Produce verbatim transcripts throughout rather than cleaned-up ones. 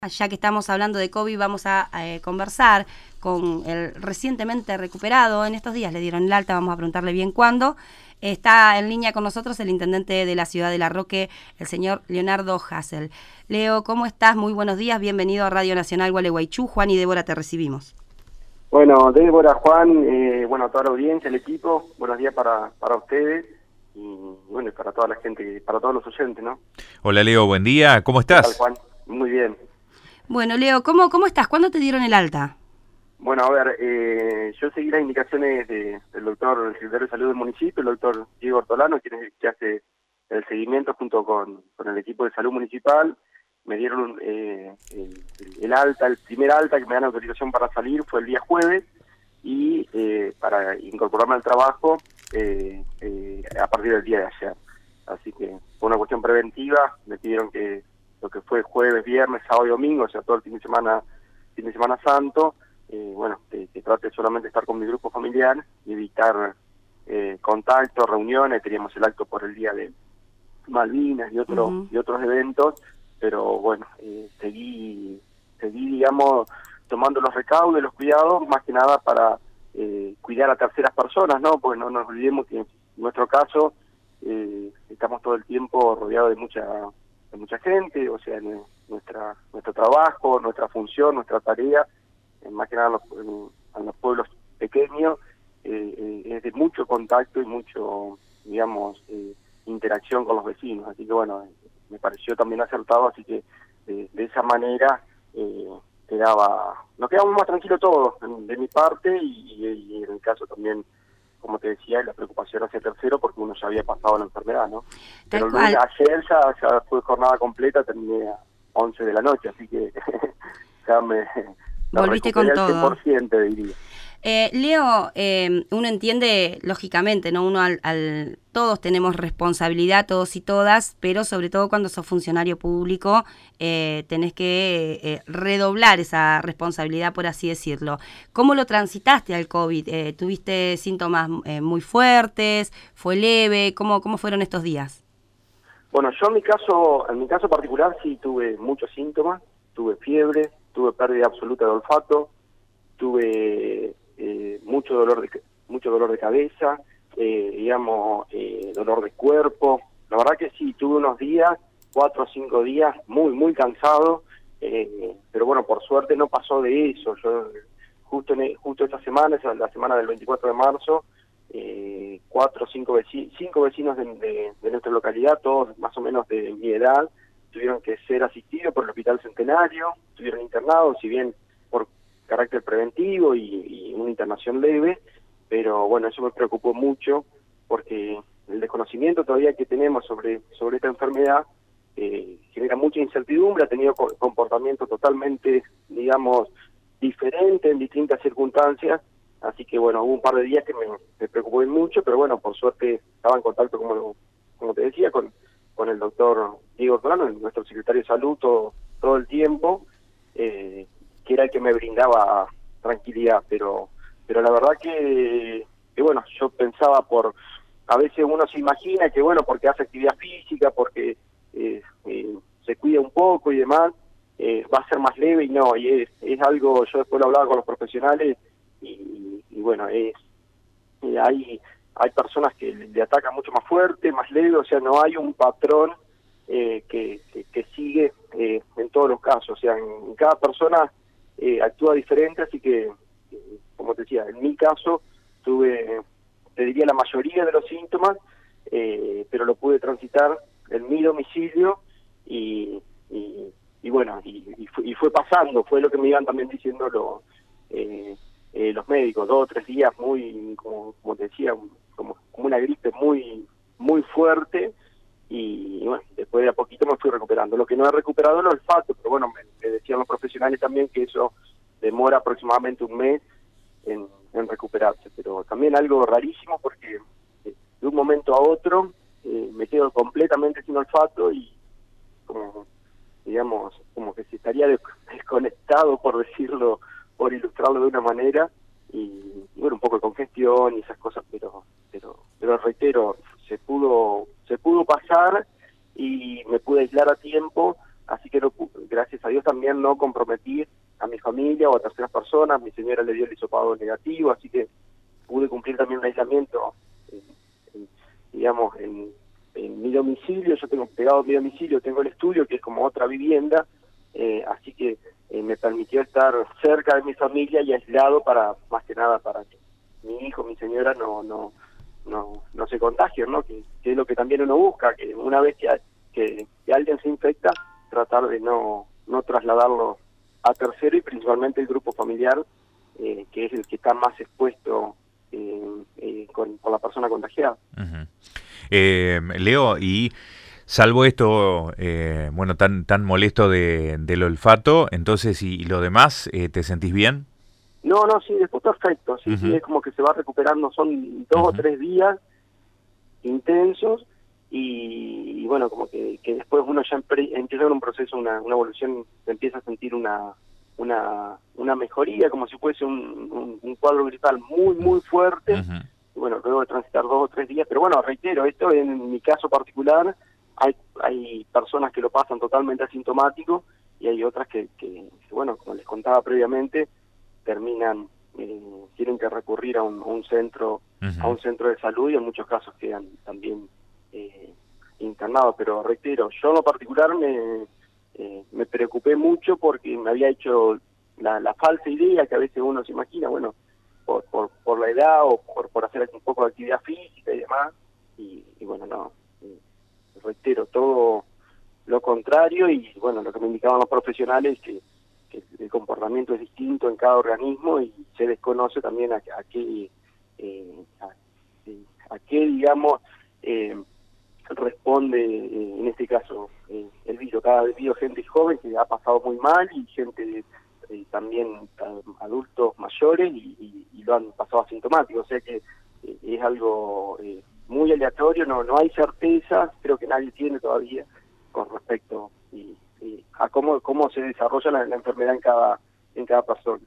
Ya que estamos hablando de COVID, vamos a eh, conversar con el recientemente recuperado. En estos días le dieron el alta, vamos a preguntarle bien cuándo. Está en línea con nosotros el intendente de la ciudad de La Roque, el señor Leonardo Hassel. Leo, ¿cómo estás? Muy buenos días, bienvenido a Radio Nacional Gualeguaychú. Juan y Débora, te recibimos. Bueno, Débora, Juan, eh, bueno, toda la audiencia, el equipo, buenos días para, para ustedes y bueno, y para toda la gente, para todos los oyentes, ¿no? Hola Leo, buen día, ¿cómo estás? ¿Qué tal, Juan? Muy bien. Bueno, Leo, ¿cómo, cómo estás? ¿Cuándo te dieron el alta? Bueno, a ver, eh, yo seguí las indicaciones de, del doctor, el secretario de Salud del municipio, el doctor Diego Ortolano, quien es el que hace el seguimiento junto con, con el equipo de salud municipal. Me dieron eh, el, el alta, el primer alta que me dan autorización para salir fue el día jueves y eh, para incorporarme al trabajo eh, eh, a partir del día de ayer. Así que fue una cuestión preventiva, me pidieron que lo que fue jueves, viernes, sábado y domingo, o sea, todo el fin de semana, fin de semana santo, eh, bueno, que, que trate solamente de estar con mi grupo familiar y evitar eh, contactos, reuniones. Teníamos el acto por el día de Malvinas y otros uh-huh. y otros eventos, pero bueno, eh, seguí, seguí, digamos, tomando los recaudos y los cuidados, más que nada para eh, cuidar a terceras personas, ¿no? Porque no nos olvidemos que en nuestro caso eh, estamos todo el tiempo rodeados de mucha de mucha gente, o sea, en nuestra nuestro trabajo, nuestra función, nuestra tarea, en más que nada en los, en, en los pueblos pequeños, eh, eh, es de mucho contacto y mucho, digamos, eh, interacción con los vecinos. Así que bueno, me pareció también acertado, así que de, de esa manera eh, quedaba, nos quedamos más tranquilos todos, en, de mi parte, y, y en el caso también, como te decía, la preocupación hacia tercero, porque uno ya había pasado la enfermedad, ¿no? Pero luego, ayer ya, ya fue jornada completa, terminé a once de la noche, así que ya me... Volviste con todo. cien por ciento, diría. Eh, Leo, eh, uno entiende, lógicamente, ¿no? Uno al, al, todos tenemos responsabilidad, todos y todas, pero sobre todo cuando sos funcionario público, eh, tenés que eh, redoblar esa responsabilidad, por así decirlo. ¿Cómo lo transitaste al COVID? Eh, ¿Tuviste síntomas eh, muy fuertes? ¿Fue leve? ¿Cómo, cómo fueron estos días? Bueno, yo en mi caso, en mi caso particular sí tuve muchos síntomas, tuve fiebre, tuve pérdida absoluta de olfato, tuve eh, mucho dolor de mucho dolor de cabeza, eh, digamos, eh, dolor de cuerpo. La verdad que sí, tuve unos días, cuatro o cinco días, muy, muy cansado, eh, pero bueno, por suerte no pasó de eso. Yo justo en, justo esta semana, esa, la semana del veinticuatro de marzo, eh, cuatro o cinco vecinos, cinco vecinos de, de, de nuestra localidad, todos más o menos de mi edad, tuvieron que ser asistidos por el Hospital Centenario, estuvieron internados, si bien por carácter preventivo y, y una internación leve, pero bueno, eso me preocupó mucho porque el desconocimiento todavía que tenemos sobre, sobre esta enfermedad eh, genera mucha incertidumbre, ha tenido comportamientos totalmente, digamos, diferentes en distintas circunstancias, así que bueno, hubo un par de días que me, me preocupó mucho, pero bueno, por suerte estaba en contacto, como, como te decía, con, con el doctor Diego Ortolano, nuestro secretario de Salud, todo, todo el tiempo, eh, que era el que me brindaba tranquilidad, pero pero la verdad que, que bueno, yo pensaba por, a veces uno se imagina que bueno, porque hace actividad física, porque eh, eh, se cuida un poco y demás, eh, va a ser más leve, y no, y es, es algo, yo después lo hablaba con los profesionales, y, y bueno, es eh, hay, hay personas que le atacan mucho más fuerte, más leve, o sea, no hay un patrón eh, que, que, que sigue eh, en todos los casos, o sea, en, en cada persona eh, actúa diferente, así que como te decía, en mi caso tuve, te diría, la mayoría de los síntomas, eh, pero lo pude transitar en mi domicilio y, y, y bueno, y, y, fue, y fue pasando, fue lo que me iban también diciendo lo, eh, eh, los médicos, dos o tres días muy, como, como te decía, como, como una gripe muy, muy fuerte, y, y bueno, después de a poquito me fui recuperando. Lo que no he recuperado es el olfato, pero bueno, me, me decían los profesionales también que eso demora aproximadamente un mes En, en recuperarse, pero también algo rarísimo porque eh, de un momento a otro eh, me quedo completamente sin olfato y como, digamos, como que se estaría desconectado, por decirlo, por ilustrarlo de una manera, y, y bueno, un poco de congestión y esas cosas, pero pero pero reitero, se pudo se pudo pasar y me pude aislar a tiempo, así que no, gracias a Dios también no comprometí a mi familia o a terceras personas. Mi señora le dio el hisopado negativo, así que pude cumplir también un aislamiento, en, en, digamos, en, en mi domicilio. Yo tengo pegado a mi domicilio, tengo el estudio, que es como otra vivienda, eh, así que eh, me permitió estar cerca de mi familia y aislado para, más que nada, para que mi hijo, mi señora no no no no se contagien, ¿no? Que, que es lo que también uno busca, que una vez que, que, que alguien se infecta, tratar de no no trasladarlo a tercero, y principalmente el grupo familiar, eh, que es el que está más expuesto eh, eh, con, con la persona contagiada. Uh-huh. eh, Leo, y salvo esto, eh, bueno, tan tan molesto de, del olfato, entonces, y, y lo demás, eh, ¿te sentís bien? No, no, sí, después perfecto, sí, Uh-huh. sí, es como que se va recuperando, son dos uh-huh. o tres días intensos, y, y bueno, como que, que después uno ya empre, empieza en un proceso, una, una evolución, se empieza a sentir una una una mejoría, como si fuese un, un, un cuadro gripal muy, muy fuerte, uh-huh. y bueno, luego de transitar dos o tres días, pero bueno, reitero, esto en mi caso particular, hay hay personas que lo pasan totalmente asintomático, y hay otras que, que, que bueno, como les contaba previamente, terminan, eh, tienen que recurrir a un, a un centro uh-huh. a un centro de salud, y en muchos casos quedan también eh, internados. Pero reitero, yo en lo particular me eh, me preocupé mucho porque me había hecho la, la falsa idea que a veces uno se imagina, bueno, por por, por la edad o por, por hacer un poco de actividad física y demás, y, y bueno, no, eh, reitero, todo lo contrario, y bueno, lo que me indicaban los profesionales, que que el comportamiento es distinto en cada organismo, y se desconoce también a, a qué, eh, a, a qué digamos, eh, responde, eh, en este caso, eh, el virus. Cada vez veo gente joven que ha pasado muy mal, y gente eh, también uh, adultos mayores, y, y, y lo han pasado asintomático, o sea que eh, es algo eh, muy aleatorio, no no hay certeza, creo que nadie tiene todavía con respecto y a cómo cómo se desarrolla la, la enfermedad en cada en cada persona.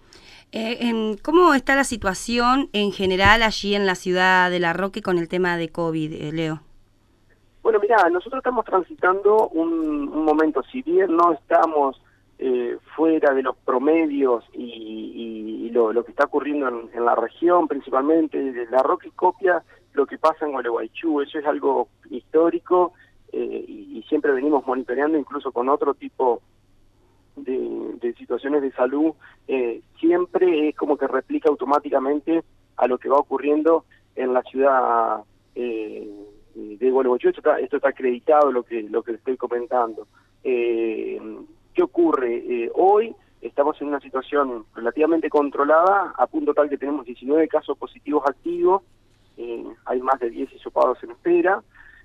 Eh, en, ¿Cómo está la situación en general allí en la ciudad de La Roque con el tema de COVID, eh, Leo? Bueno, mira, nosotros estamos transitando un, un momento, si bien no estamos eh, fuera de los promedios y, y, y lo, lo que está ocurriendo en, en la región, principalmente La Roque copia lo que pasa en Gualeguaychú. Eso es algo histórico. Eh, y, y siempre venimos monitoreando, incluso con otro tipo de, de situaciones de salud, eh, siempre es como que replica automáticamente a lo que va ocurriendo en la ciudad eh, de Gualeguaychú. Esto está, esto está acreditado, lo que lo que estoy comentando. Eh, ¿Qué ocurre? Eh, hoy estamos en una situación relativamente controlada, a punto tal que tenemos diecinueve casos positivos activos, eh, hay más de diez hisopados en espera.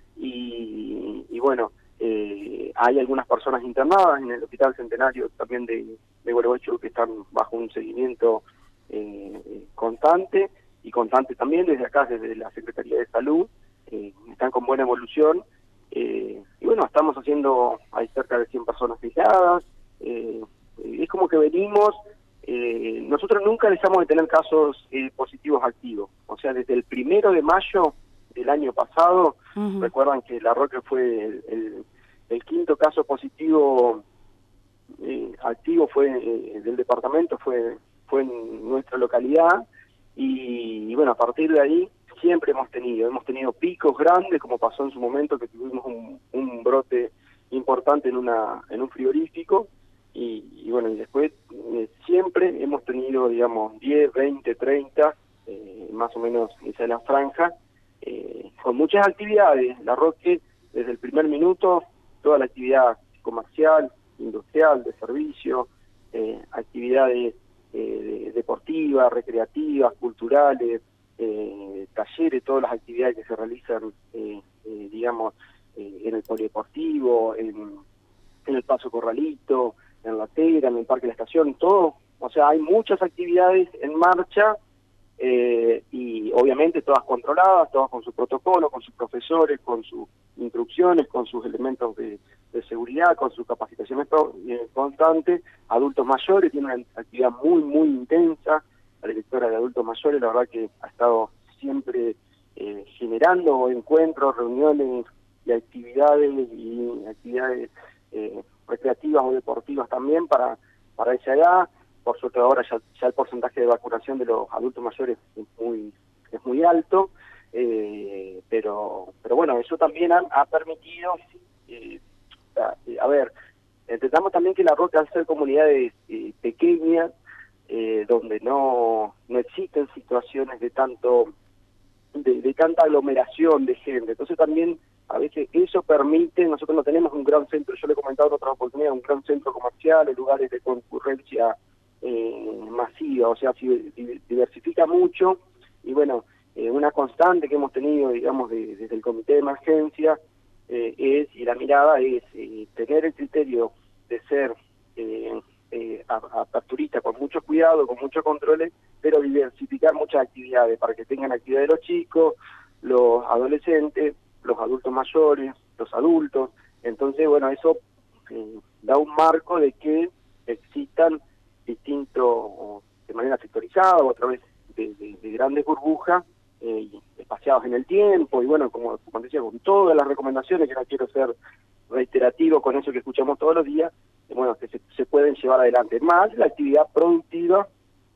Y, y bueno, eh, hay algunas personas internadas en el Hospital Centenario también de, de Gualeguaychú, que están bajo un seguimiento eh, constante, y constante también desde acá, desde la Secretaría de Salud, eh, están con buena evolución, eh, y bueno, estamos haciendo, hay cerca de cien personas aisladas, eh, es como que venimos, eh, nosotros nunca dejamos de tener casos eh, positivos activos, o sea, desde el primero de mayo del año pasado, uh-huh. recuerdan que La Roque fue el, el, el quinto caso positivo eh, activo fue eh, del departamento, fue fue en nuestra localidad, y, y bueno, a partir de ahí siempre hemos tenido, hemos tenido picos grandes, como pasó en su momento que tuvimos un, un brote importante en una en un frigorífico, y, y bueno, y después eh, siempre hemos tenido, digamos, diez, veinte, treinta, eh, más o menos esa es la franja, Eh, con muchas actividades. La Roque, desde el primer minuto, toda la actividad comercial, industrial, de servicio, eh, actividades eh, deportivas, recreativas, culturales, eh, talleres, todas las actividades que se realizan, eh, eh, digamos, eh, en el polideportivo, en, en el Paso Corralito, en La Tera, en el Parque de la Estación, todo. O sea, hay muchas actividades en marcha, Eh, y obviamente todas controladas, todas con su protocolo, con sus profesores, con sus instrucciones, con sus elementos de, de seguridad, con sus capacitaciones eh, constantes. Adultos mayores, tiene una actividad muy, muy intensa. La directora de adultos mayores, la verdad que ha estado siempre eh, generando encuentros, reuniones y actividades, y actividades eh, recreativas o deportivas también para, para esa edad. Por suerte ahora ya, ya el porcentaje de vacunación de los adultos mayores es muy, es muy alto, eh, pero, pero bueno, eso también ha, ha permitido, eh, a, a ver, entendamos también que La Roca, al ser comunidades eh, pequeñas, eh, donde no, no existen situaciones de tanto de, de tanta aglomeración de gente, entonces también a veces eso permite, nosotros no tenemos un gran centro, yo le he comentado en otras oportunidades, un gran centro comercial, o lugares de concurrencia eh, masiva, o sea, si diversifica mucho, y bueno, eh, una constante que hemos tenido, digamos, de, desde el comité de emergencia, eh, es, y la mirada es eh, tener el criterio de ser eh, eh, aperturista con mucho cuidado, con muchos controles, pero diversificar muchas actividades para que tengan actividades los chicos, los adolescentes, los adultos mayores, los adultos. Entonces, bueno, eso eh, da un marco de que existan distintos, de manera sectorizada o a través de, de, de grandes burbujas, eh, espaciados en el tiempo, y bueno, como, como decía, con todas las recomendaciones, que no quiero ser reiterativo con eso que escuchamos todos los días, eh, bueno, que se, se pueden llevar adelante. Más la actividad productiva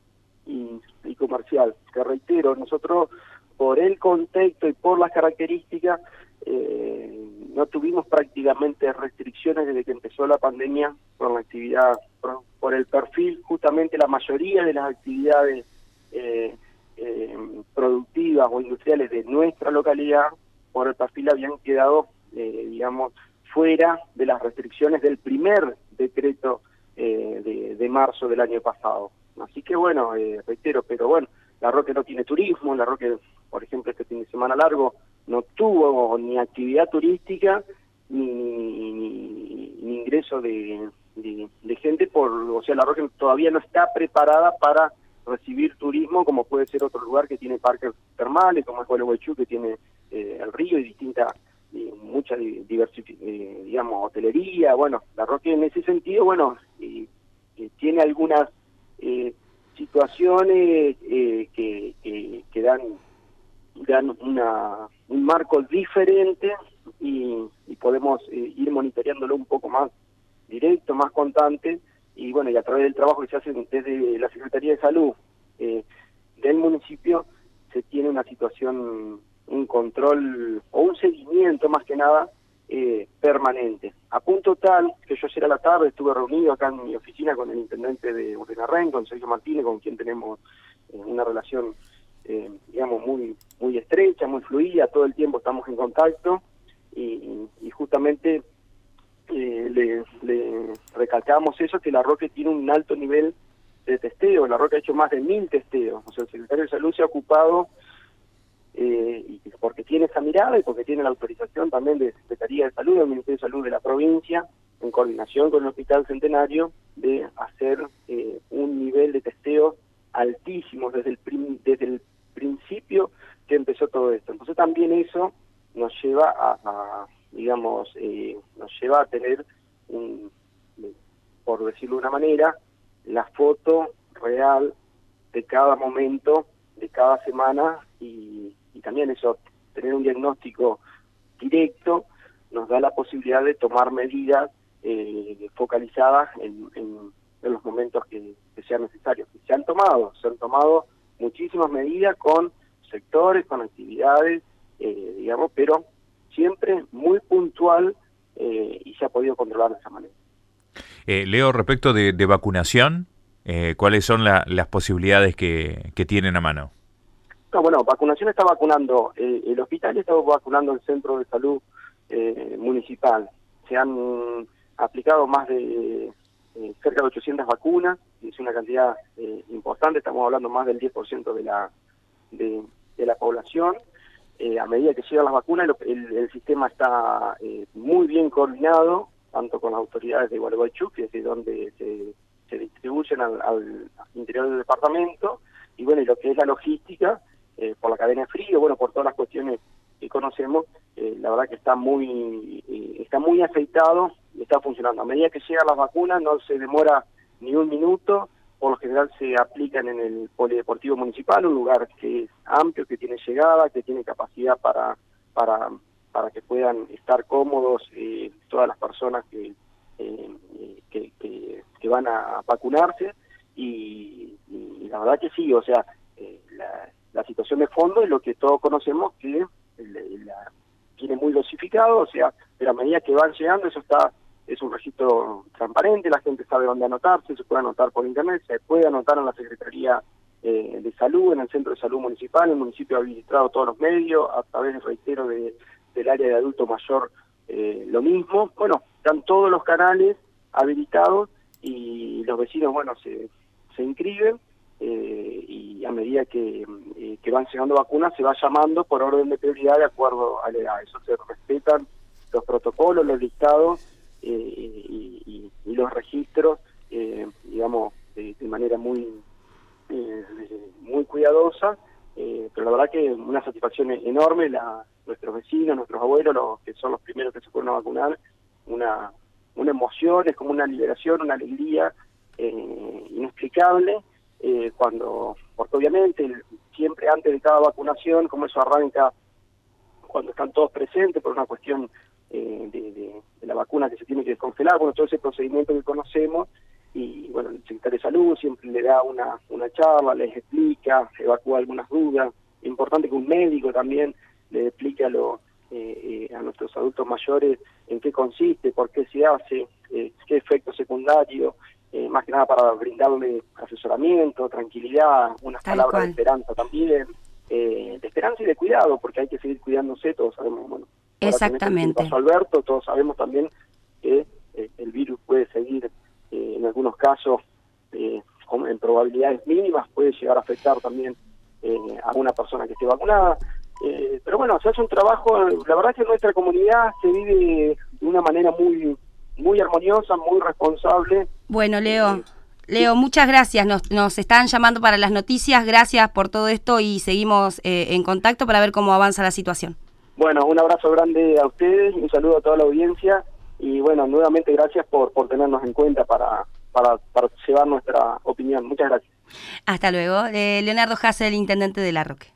y, y comercial, que reitero, nosotros por el contexto y por las características, eh, no tuvimos prácticamente restricciones desde que empezó la pandemia por la actividad, por, por el perfil, justamente la mayoría de las actividades eh, eh, productivas o industriales de nuestra localidad, por el perfil habían quedado, eh, digamos, fuera de las restricciones del primer decreto eh, de, de marzo del año pasado. Así que bueno, eh, reitero, pero bueno, La Roque no tiene turismo, La Roque, por ejemplo, este fin de semana largo no tuvo ni actividad turística ni, ni, ni, ni ingreso de, de, de gente, por, o sea, La Roque todavía no está preparada para recibir turismo como puede ser otro lugar que tiene parques termales, como es Gualeguaychú, que tiene eh, el río y distinta, y mucha diversific eh, digamos, hotelería. Bueno, La Roque en ese sentido, bueno, eh, eh, tiene algunas eh, situaciones eh, que, que, que dan dan una, un marco diferente y, y podemos eh, ir monitoreándolo un poco más directo, más constante, y bueno, y a través del trabajo que se hace desde la Secretaría de Salud eh, del municipio, se tiene una situación, un control o un seguimiento más que nada eh, permanente, a punto tal que yo ayer a la tarde estuve reunido acá en mi oficina con el intendente de Urdenarren, con Sergio Martínez, con quien tenemos eh, una relación Eh, digamos, muy muy estrecha, muy fluida, todo el tiempo estamos en contacto, y, y justamente eh, le, le recalcamos eso, que La Roque tiene un alto nivel de testeo. La Roque ha hecho más de mil testeos, o sea, el secretario de Salud se ha ocupado, eh, y porque tiene esa mirada y porque tiene la autorización también de Secretaría de Salud, del Ministerio de Salud de la provincia, en coordinación con el Hospital Centenario, de hacer eh, un nivel de testeo altísimo desde el, prim, desde el principio que empezó todo esto. Entonces también eso nos lleva a, a digamos, eh, nos lleva a tener, un, por decirlo de una manera, la foto real de cada momento, de cada semana, y, y también eso, tener un diagnóstico directo, nos da la posibilidad de tomar medidas eh, focalizadas en, en, en los momentos que, que sean necesarios. Se han tomado, se han tomado muchísimas medidas con sectores, con actividades, eh, digamos, pero siempre muy puntual, eh, y se ha podido controlar de esa manera. Eh, Leo, respecto de, de vacunación, eh, ¿cuáles son la, las posibilidades que, que tienen a mano? No, bueno, vacunación está vacunando, eh, el hospital está vacunando el centro de salud eh, municipal. Se han aplicado más de eh, cerca de ochocientas vacunas, es una cantidad eh, importante, estamos hablando más del diez por ciento de la de, de la población. Eh, a medida que llegan las vacunas, el, el, el sistema está eh, muy bien coordinado, tanto con las autoridades de Gualeguaychú, que es de donde se, se distribuyen al, al interior del departamento, y bueno, y lo que es la logística, eh, por la cadena de frío, bueno, por todas las cuestiones que conocemos, eh, la verdad que está muy eh, está muy aceitado y está funcionando. A medida que llegan las vacunas no se demora ni un minuto, por lo general se aplican en el Polideportivo Municipal, un lugar que es amplio, que tiene llegada, que tiene capacidad para para para que puedan estar cómodos eh, todas las personas que, eh, que, que, que van a vacunarse, y, y la verdad que sí, o sea, eh, la, la situación de fondo es lo que todos conocemos, que la, la, tiene muy dosificado, o sea, pero a medida que van llegando, eso está, es un registro transparente, la gente sabe dónde anotarse, se puede anotar por internet, se puede anotar en la Secretaría eh, de Salud, en el Centro de Salud Municipal. El municipio ha habilitado todos los medios, a través, reitero, de, del área de adulto mayor, eh, lo mismo. Bueno, están todos los canales habilitados y los vecinos, bueno, se, se inscriben, eh, y a medida que, eh, que van llegando vacunas se va llamando por orden de prioridad de acuerdo a la edad. Eso se respetan los protocolos, los listados eh, y, y, y los registros, eh, digamos, de, de manera muy eh, muy cuidadosa, eh, pero la verdad que una satisfacción enorme. La, nuestros vecinos, nuestros abuelos, los que son los primeros que se fueron a vacunar, una, una emoción, es como una liberación, una alegría eh, inexplicable, eh, cuando, porque obviamente siempre antes de cada vacunación, como eso arranca cuando están todos presentes por una cuestión eh, de, de, de la vacuna que se tiene que descongelar, bueno, todo ese procedimiento que conocemos, y bueno, el secretario de Salud siempre le da una, una charla, les explica, evacúa algunas dudas. Es importante que un médico también le explique a, lo, eh, eh, a nuestros adultos mayores en qué consiste, por qué se hace, eh, qué efectos secundarios, eh, más que nada para brindarle asesoramiento, tranquilidad, unas Tal palabras cual. de esperanza también, eh, de esperanza y de cuidado, porque hay que seguir cuidándose, todos sabemos, bueno, Exactamente. Pasó Alberto, todos sabemos también que eh, el virus puede seguir, eh, en algunos casos, eh, con, en probabilidades mínimas, puede llegar a afectar también eh, a una persona que esté vacunada. Eh, pero bueno, se hace un trabajo, la verdad es que en nuestra comunidad se vive de una manera muy muy armoniosa, muy responsable. Bueno, Leo, Eh, Leo, muchas gracias. Nos, nos están llamando para las noticias. Gracias por todo esto y seguimos eh, en contacto para ver cómo avanza la situación. Bueno, un abrazo grande a ustedes, un saludo a toda la audiencia y bueno, nuevamente gracias por, por tenernos en cuenta para, para, para llevar nuestra opinión. Muchas gracias. Hasta luego. Eh, Leonardo Hassel, intendente de La Roque.